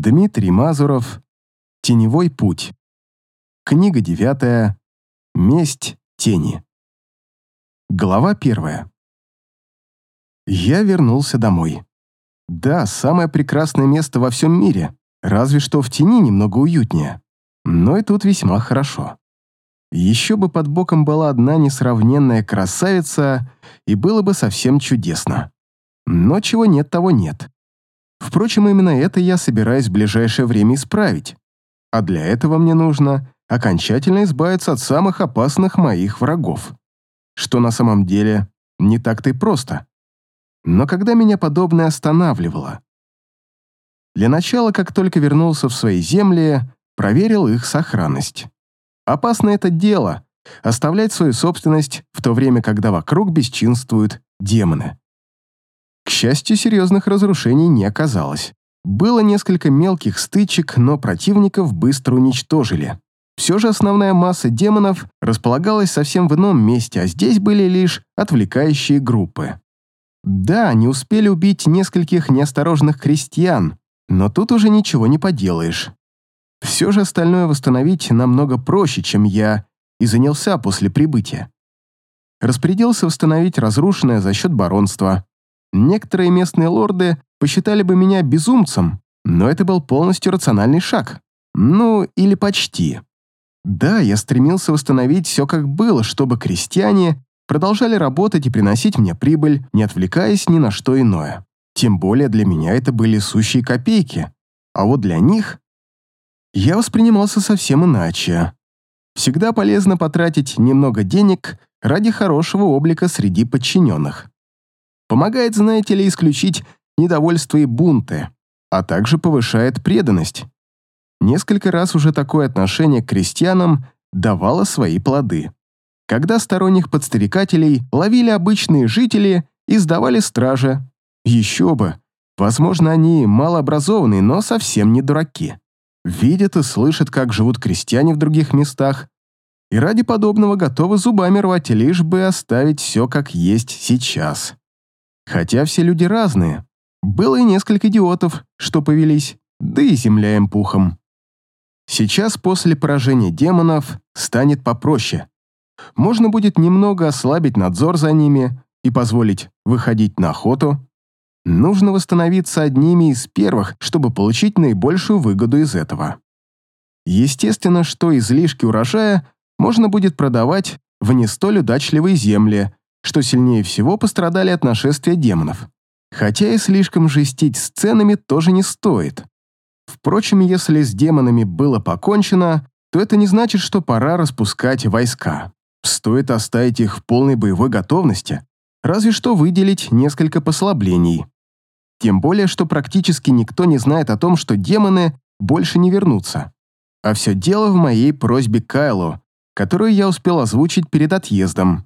Дмитрий Мазуров. Теневой путь. Книга 9. Месть тени. Глава 1. Я вернулся домой. Да, самое прекрасное место во всем мире, разве что в тени немного уютнее. Но и тут весьма хорошо. Еще бы под боком была одна несравненная красавица, и было бы совсем чудесно. Но чего нет, того нет. Впрочем, именно это я собираюсь в ближайшее время исправить. А для этого мне нужно окончательно избавиться от самых опасных моих врагов. Что на самом деле не так-то и просто. Но когда меня подобное останавливало? Для начала, как только вернулся в свои земли, проверил их сохранность. Опасно это дело — оставлять свою собственность в то время, когда вокруг бесчинствуют демоны. К счастью, серьезных разрушений не оказалось. Было несколько мелких стычек, но противников быстро уничтожили. Все же основная масса демонов располагалась совсем в ином месте, а здесь были лишь отвлекающие группы. Да, они успели убить нескольких неосторожных крестьян, но тут уже ничего не поделаешь. Все же остальное восстановить намного проще, чем я и занялся после прибытия. Распорядился восстановить разрушенное за счет баронства. Некоторые местные лорды посчитали бы меня безумцем, но это был полностью рациональный шаг. Ну, или почти. Да, я стремился восстановить все как было, чтобы крестьяне продолжали работать и приносить мне прибыль, не отвлекаясь ни на что иное. Тем более для меня это были сущие копейки. А вот для них я воспринимался совсем иначе. Всегда полезно потратить немного денег ради хорошего облика среди подчиненных. Помогает, знаете ли, исключить недовольство и бунты, а также повышает преданность. Несколько раз уже такое отношение к крестьянам давало свои плоды. Когда сторонних подстрекателей ловили обычные жители и сдавали страже. Еще бы, возможно, они малообразованные, но совсем не дураки. Видят и слышат, как живут крестьяне в других местах, и ради подобного готовы зубами рвать, лишь бы оставить все как есть сейчас. Хотя все люди разные. Было и несколько идиотов, что повелись, да и земля им пухом. Сейчас, после поражения демонов, станет попроще. Можно будет немного ослабить надзор за ними и позволить выходить на охоту. Нужно восстановиться одними из первых, чтобы получить наибольшую выгоду из этого. Естественно, что излишки урожая можно будет продавать в не столь удачливые земли, что сильнее всего пострадали от нашествия демонов. Хотя и слишком жестить с ценами тоже не стоит. Впрочем, если с демонами было покончено, то это не значит, что пора распускать войска. Стоит оставить их в полной боевой готовности, разве что выделить несколько послаблений. Тем более, что практически никто не знает о том, что демоны больше не вернутся. А все дело в моей просьбе Кайлу, которую я успел озвучить перед отъездом.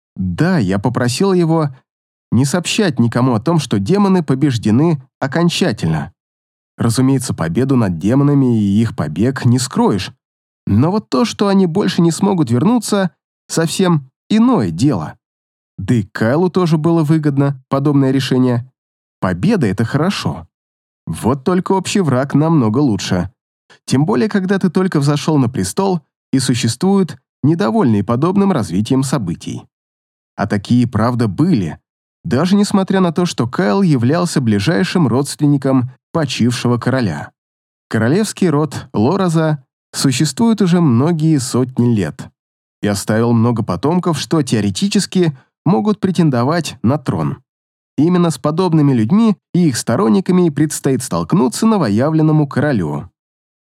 Да, я попросил его не сообщать никому о том, что демоны побеждены окончательно. Разумеется, победу над демонами и их побег не скроешь. Но вот то, что они больше не смогут вернуться, совсем иное дело. Да и Кайлу тоже было выгодно подобное решение. Победа — это хорошо. Вот только общий враг намного лучше. Тем более, когда ты только взошел на престол и существуют недовольные подобным развитием событий. А такие, правда, были, даже несмотря на то, что Кайл являлся ближайшим родственником почившего короля. Королевский род Лораза существует уже многие сотни лет и оставил много потомков, что теоретически могут претендовать на трон. Именно с подобными людьми и их сторонниками предстоит столкнуться новоявленному королю.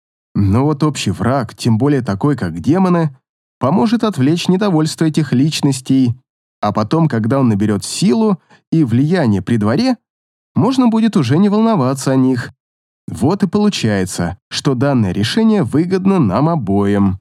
Но вот общий враг, тем более такой, как демоны, поможет отвлечь недовольство этих личностей, а потом, когда он наберет силу и влияние при дворе, можно будет уже не волноваться о них. Вот и получается, что данное решение выгодно нам обоим.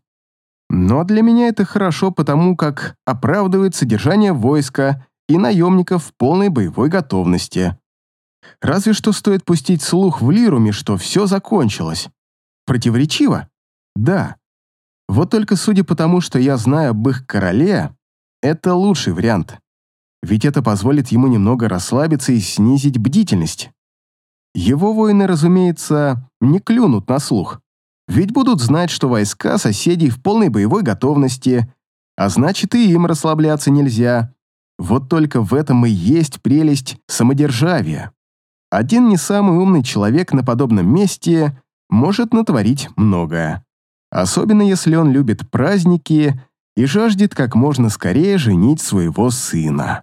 Но для меня это хорошо, потому как оправдывает содержание войска и наемников в полной боевой готовности. Разве что стоит пустить слух в Лируме, что все закончилось. Противоречиво? Да. Вот только судя по тому, что я знаю об их короле, это лучший вариант. Ведь это позволит ему немного расслабиться и снизить бдительность. Его воины, разумеется, не клюнут на слух, ведь будут знать, что войска соседей в полной боевой готовности, а значит и им расслабляться нельзя. Вот только в этом и есть прелесть самодержавия. Один не самый умный человек на подобном месте может натворить многое. Особенно если он любит праздники и жаждет как можно скорее женить своего сына.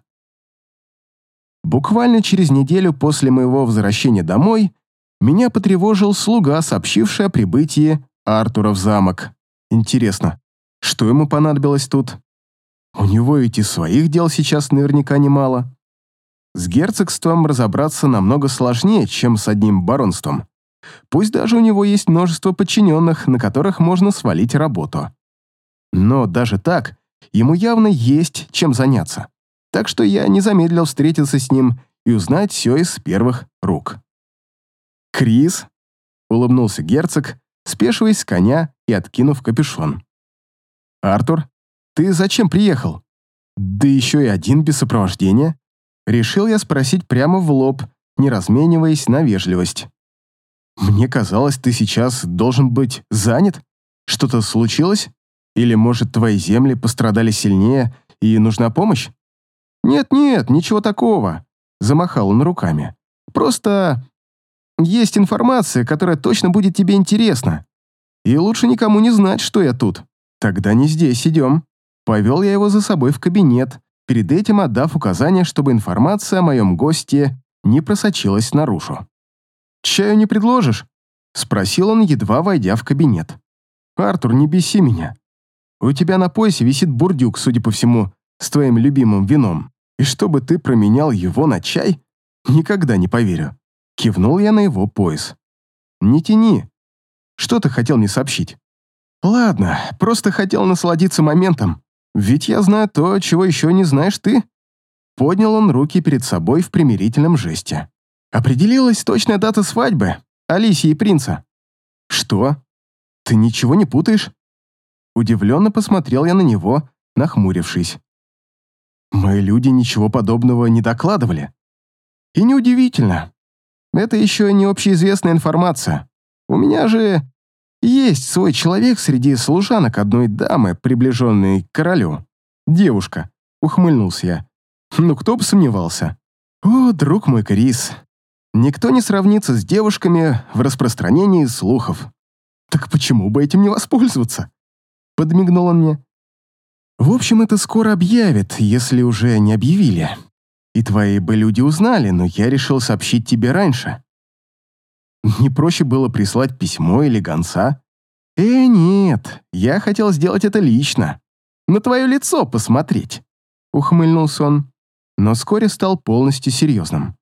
Буквально через неделю после моего возвращения домой меня потревожил слуга, сообщивший о прибытии Артура в замок. Интересно, что ему понадобилось тут? У него ведь и своих дел сейчас наверняка немало. С герцогством разобраться намного сложнее, чем с одним баронством. Пусть даже у него есть множество подчиненных, на которых можно свалить работу. Но даже так, ему явно есть чем заняться. Так что я не замедлил встретиться с ним и узнать все из первых рук. «Крис», — улыбнулся герцог, спешиваясь с коня и откинув капюшон. «Артур, ты зачем приехал? Да еще и один без сопровождения?» Решил я спросить прямо в лоб, не размениваясь на вежливость. «Мне казалось, ты сейчас должен быть занят. Что-то случилось? Или, может, твои земли пострадали сильнее и нужна помощь?» «Нет-нет, ничего такого», — замахал он руками. «Просто есть информация, которая точно будет тебе интересна. И лучше никому не знать, что я тут. Тогда не здесь идем». Повел я его за собой в кабинет, перед этим отдав указание, чтобы информация о моем госте не просочилась наружу. «Чаю не предложишь?» — спросил он, едва войдя в кабинет. «Артур, не беси меня. У тебя на поясе висит бурдюк, судя по всему, с твоим любимым вином. И чтобы ты променял его на чай? Никогда не поверю». Кивнул я на его пояс. «Не тяни. Что ты хотел мне сообщить?» «Ладно, просто хотел насладиться моментом. Ведь я знаю то, чего еще не знаешь ты». Поднял он руки перед собой в примирительном жесте. «Определилась точная дата свадьбы Алисии и принца». «Что? Ты ничего не путаешь?» Удивленно посмотрел я на него, нахмурившись. «Мои люди ничего подобного не докладывали». «И неудивительно. Это еще не общеизвестная информация. У меня же есть свой человек среди служанок одной дамы, приближенной к королю. Девушка», — ухмыльнулся я. «Ну, кто бы сомневался?» «О, друг мой Крис, никто не сравнится с девушками в распространении слухов. Так почему бы этим не воспользоваться?» Подмигнул он мне. «В общем, это скоро объявят, если уже не объявили. И твои бы люди узнали, но я решил сообщить тебе раньше. Не проще было прислать письмо или гонца? Нет, я хотел сделать это лично. На твое лицо посмотреть», — ухмыльнулся он, но вскоре стал полностью серьезным.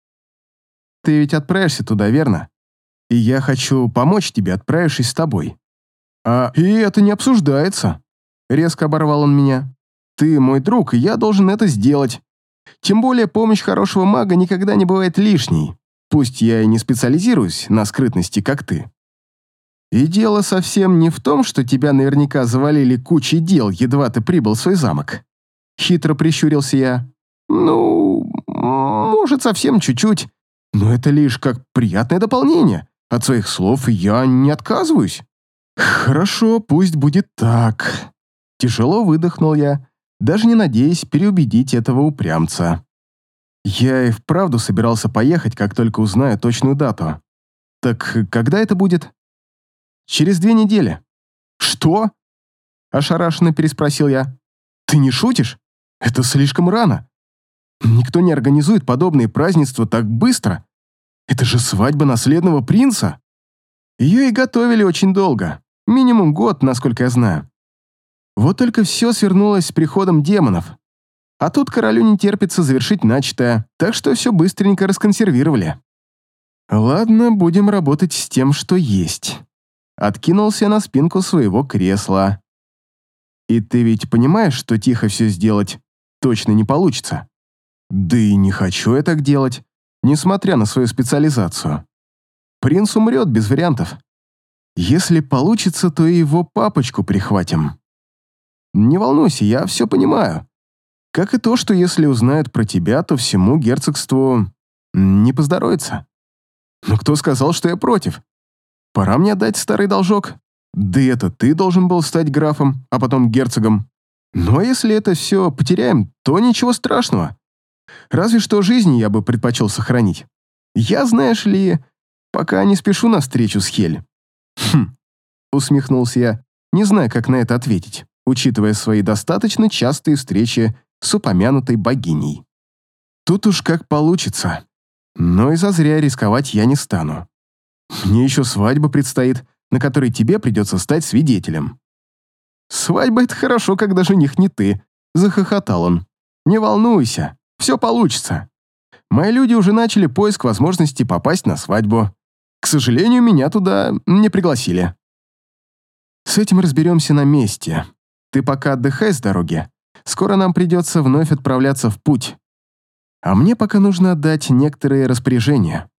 «Ты ведь отправишься туда, верно? И я хочу помочь тебе, отправившись с тобой». И это не обсуждается», — резко оборвал он меня. «Ты мой друг, и я должен это сделать. Тем более помощь хорошего мага никогда не бывает лишней, пусть я и не специализируюсь на скрытности, как ты. И дело совсем не в том, что тебя наверняка завалили кучей дел, едва ты прибыл в свой замок». Хитро прищурился я. «Ну, может, совсем чуть-чуть, но это лишь как приятное дополнение. От своих слов я не отказываюсь». «Хорошо, пусть будет так». Тяжело выдохнул я, даже не надеясь переубедить этого упрямца. Я и вправду собирался поехать, как только узнаю точную дату. «Так когда это будет?» «Через 2 недели». «Что?» – ошарашенно переспросил я. «Ты не шутишь? Это слишком рано. Никто не организует подобные празднества так быстро. Это же свадьба наследного принца». Ее и готовили очень долго. Минимум год, насколько я знаю. Вот только все свернулось с приходом демонов. А тут королю не терпится завершить начатое, так что все быстренько расконсервировали. Ладно, будем работать с тем, что есть. Откинулся на спинку своего кресла. И ты ведь понимаешь, что тихо все сделать точно не получится? Да и не хочу я так делать, несмотря на свою специализацию. Принц умрет без вариантов. Если получится, то и его папочку прихватим. Не волнуйся, я все понимаю. Как и то, что если узнают про тебя, то всему герцогству не поздоровится. Но кто сказал, что я против? Пора мне отдать старый должок. Да это ты должен был стать графом, а потом герцогом. Ну а если это все потеряем, то ничего страшного. Разве что жизни я бы предпочел сохранить. Я, знаешь ли, пока не спешу на встречу с Хель. Хм, усмехнулся я, не зная, как на это ответить, учитывая свои достаточно частые встречи с упомянутой богиней. Тут уж как получится. Но и зазря рисковать я не стану. Мне еще свадьба предстоит, на которой тебе придется стать свидетелем. «Свадьба — это хорошо, когда жених не ты», — захохотал он. «Не волнуйся, все получится. Мои люди уже начали поиск возможности попасть на свадьбу. К сожалению, меня туда не пригласили». «С этим разберемся на месте. Ты пока отдыхай с дороги. Скоро нам придется вновь отправляться в путь. А мне пока нужно отдать некоторые распоряжения».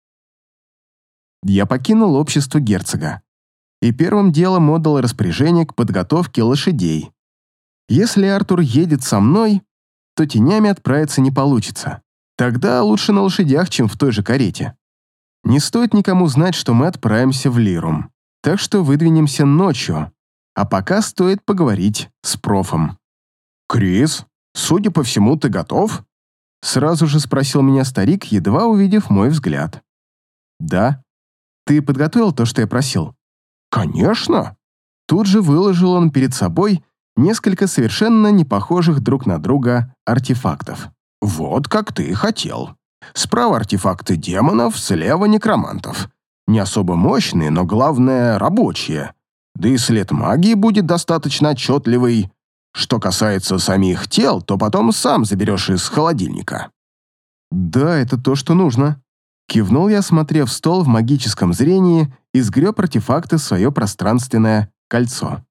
Я покинул общество герцога и первым делом отдал распоряжение к подготовке лошадей. Если Артур едет со мной, то тенями отправиться не получится. Тогда лучше на лошадях, чем в той же карете. Не стоит никому знать, что мы отправимся в Лирум, так что выдвинемся ночью, а пока стоит поговорить с профом. «Крис, судя по всему, ты готов?» Сразу же спросил меня старик, едва увидев мой взгляд. «Да. Ты подготовил то, что я просил?» «Конечно!» Тут же выложил он перед собой несколько совершенно не похожих друг на друга артефактов. «Вот как ты и хотел. Справа артефакты демонов, слева некромантов. Не особо мощные, но главное, рабочие. Да и след магии будет достаточно отчетливый. Что касается самих тел, то потом сам заберешь из холодильника». «Да, это то, что нужно». Кивнул я, смотрев в стол в магическом зрении и сгреб артефакты в свое пространственное кольцо.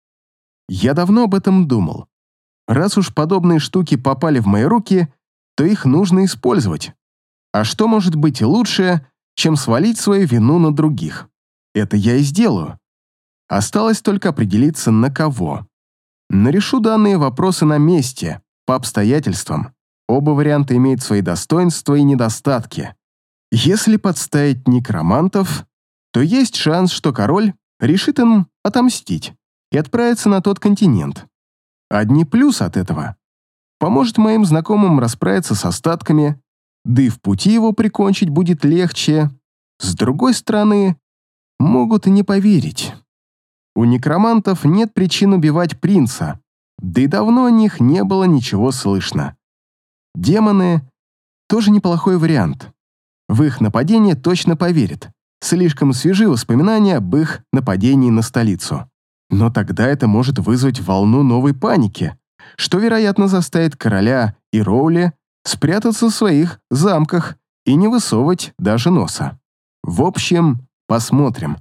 Я давно об этом думал. Раз уж подобные штуки попали в мои руки, то их нужно использовать. А что может быть лучше, чем свалить свою вину на других? Это я и сделаю. Осталось только определиться, на кого. Но решу данные вопросы на месте, по обстоятельствам. Оба варианта имеют свои достоинства и недостатки. Если подставить некромантов, то есть шанс, что король решит им отомстить и отправиться на тот континент. Одни плюсы от этого. Поможет моим знакомым расправиться с остатками, да и в пути его прикончить будет легче. С другой стороны, могут и не поверить. У некромантов нет причин убивать принца, да и давно о них не было ничего слышно. Демоны — тоже неплохой вариант. В их нападение точно поверят. Слишком свежи воспоминания об их нападении на столицу. Но тогда это может вызвать волну новой паники, что, вероятно, заставит короля и Роули спрятаться в своих замках и не высовывать даже носа. В общем, посмотрим.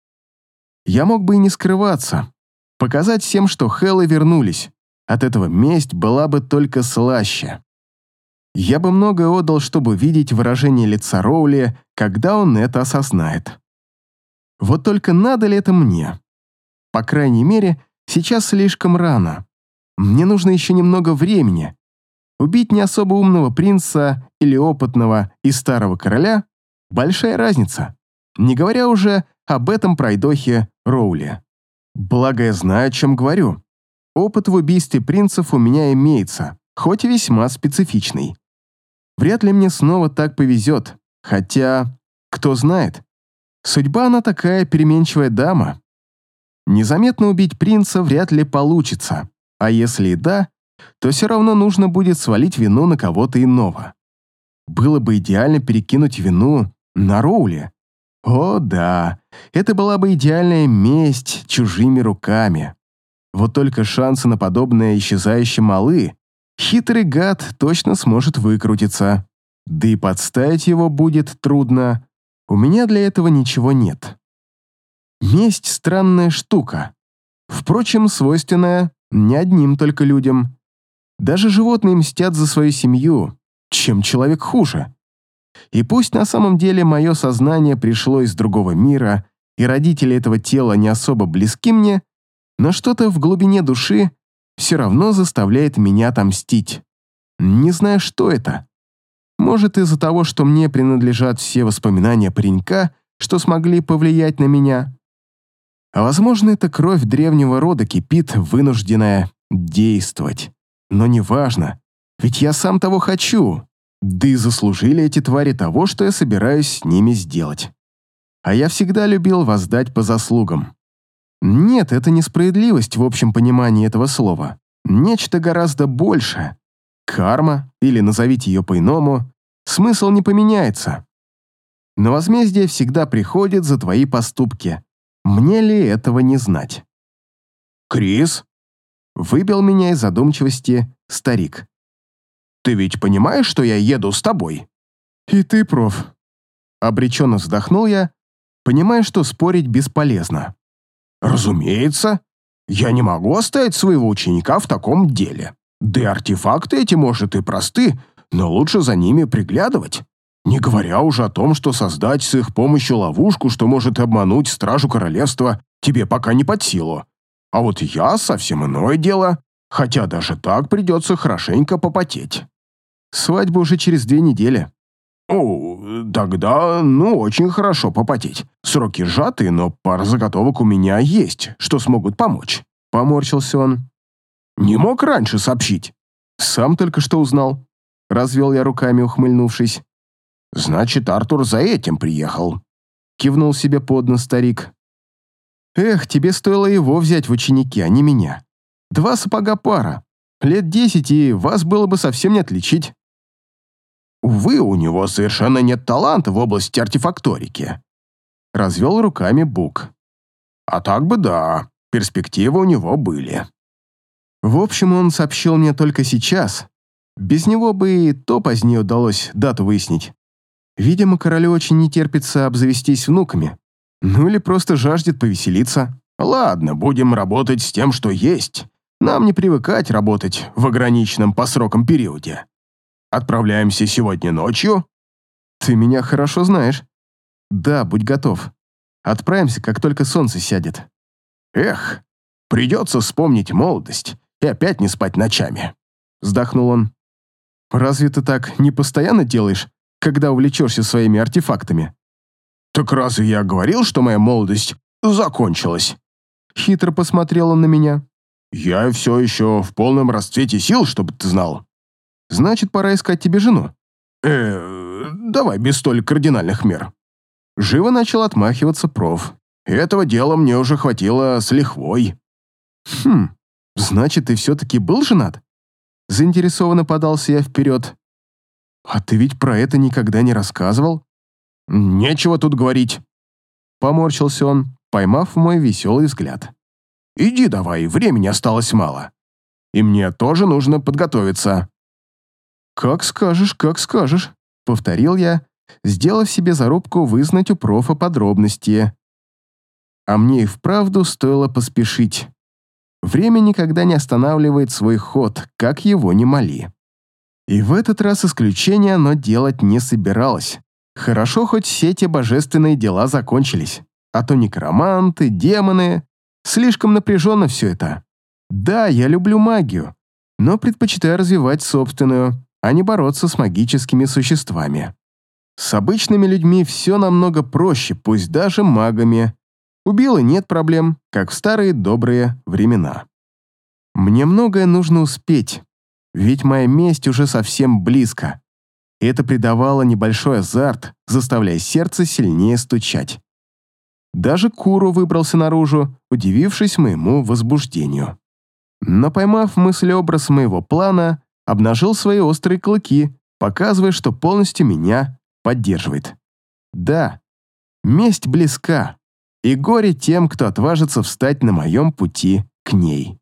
Я мог бы и не скрываться, показать всем, что Хеллы вернулись. От этого месть была бы только слаще. Я бы многое отдал, чтобы видеть выражение лица Роули, когда он это осознает. Вот только надо ли это мне? По крайней мере, сейчас слишком рано. Мне нужно еще немного времени. Убить не особо умного принца или опытного и старого короля – большая разница. Не говоря уже об этом пройдохе Роули. Благо я знаю, о чем говорю. Опыт в убийстве принцев у меня имеется, хоть и весьма специфичный. Вряд ли мне снова так повезет, хотя, кто знает, судьба она такая переменчивая дама. Незаметно убить принца вряд ли получится, а если и да, то все равно нужно будет свалить вину на кого-то иного. Было бы идеально перекинуть вину на Роули. О да, это была бы идеальная месть чужими руками. Вот только шансы на подобное исчезающе малы. Хитрый гад точно сможет выкрутиться. Да и подставить его будет трудно. У меня для этого ничего нет. Месть — странная штука. Впрочем, свойственная не одним только людям. Даже животные мстят за свою семью, чем человек хуже. И пусть на самом деле мое сознание пришло из другого мира, и родители этого тела не особо близки мне, но что-то в глубине души все равно заставляет меня отомстить. Не знаю, что это. Может, из-за того, что мне принадлежат все воспоминания паренька, что смогли повлиять на меня. А возможно, эта кровь древнего рода кипит, вынужденная действовать. Но неважно, ведь я сам того хочу. Да и заслужили эти твари того, что я собираюсь с ними сделать. А я всегда любил воздать по заслугам. Нет, это не справедливость в общем понимании этого слова. Нечто гораздо большее. Карма, или назовите ее по-иному, смысл не поменяется. Но возмездие всегда приходит за твои поступки. Мне ли этого не знать? «Крис?» — выбил меня из задумчивости старик. «Ты ведь понимаешь, что я еду с тобой?» «И ты, проф». Обреченно вздохнул я, понимая, что спорить бесполезно. «Разумеется. Я не могу оставить своего ученика в таком деле. Да и артефакты эти, может, и просты, но лучше за ними приглядывать. Не говоря уже о том, что создать с их помощью ловушку, что может обмануть стражу королевства, тебе пока не под силу. А вот я совсем иное дело, хотя даже так придется хорошенько попотеть. Свадьба уже через 2 недели». «О, тогда, очень хорошо попотеть. Сроки сжаты, но пара заготовок у меня есть, что смогут помочь», — поморщился он. «Не мог раньше сообщить?» «Сам только что узнал», — развел я руками, ухмыльнувшись. «Значит, Артур за этим приехал», — кивнул себе под нос старик. «Эх, тебе стоило его взять в ученики, а не меня. 2 сапога пара. Лет 10, и вас было бы совсем не отличить». «Увы, у него совершенно нет таланта в области артефакторики», — развел руками Бук. «А так бы да, перспективы у него были». В общем, он сообщил мне только сейчас. Без него бы и то позднее удалось дату выяснить. Видимо, королю очень не терпится обзавестись внуками. Ну или просто жаждет повеселиться. «Ладно, будем работать с тем, что есть. Нам не привыкать работать в ограниченном по срокам периоде. Отправляемся сегодня ночью?» «Ты меня хорошо знаешь». «Да, будь готов. Отправимся, как только солнце сядет». «Эх, придется вспомнить молодость и опять не спать ночами», — вздохнул он. «Разве ты так не постоянно делаешь, когда увлечешься своими артефактами?» «Так разве я говорил, что моя молодость закончилась?» Хитро посмотрел он на меня. «Я все еще в полном расцвете сил, чтобы ты знал». «Значит, пора искать тебе жену». Давай без столь кардинальных мер». Живо начал отмахиваться проф. «Этого дела мне уже хватило с лихвой». Значит, ты все-таки был женат?» Заинтересованно подался я вперед. «А ты ведь про это никогда не рассказывал?» «Нечего тут говорить», — поморщился он, поймав мой веселый взгляд. «Иди давай, времени осталось мало. И мне тоже нужно подготовиться». «Как скажешь, — повторил я, сделав себе зарубку вызнать у профа подробности. А мне и вправду стоило поспешить. Время никогда не останавливает свой ход, как его ни моли. И в этот раз исключения оно делать не собиралось. Хорошо, хоть все те божественные дела закончились. А то некроманты, демоны... Слишком напряженно все это. Да, я люблю магию, но предпочитаю развивать собственную, а не бороться с магическими существами. С обычными людьми все намного проще, пусть даже магами. Убил и нет проблем, как в старые добрые времена. Мне многое нужно успеть, ведь моя месть уже совсем близко. И это придавало небольшой азарт, заставляя сердце сильнее стучать. Даже Куру выбрался наружу, удивившись моему возбуждению. Но поймав мыслеобраз моего плана, обнажил свои острые клыки, показывая, что полностью меня поддерживает. Да, месть близка, и горе тем, кто отважится встать на моем пути к ней.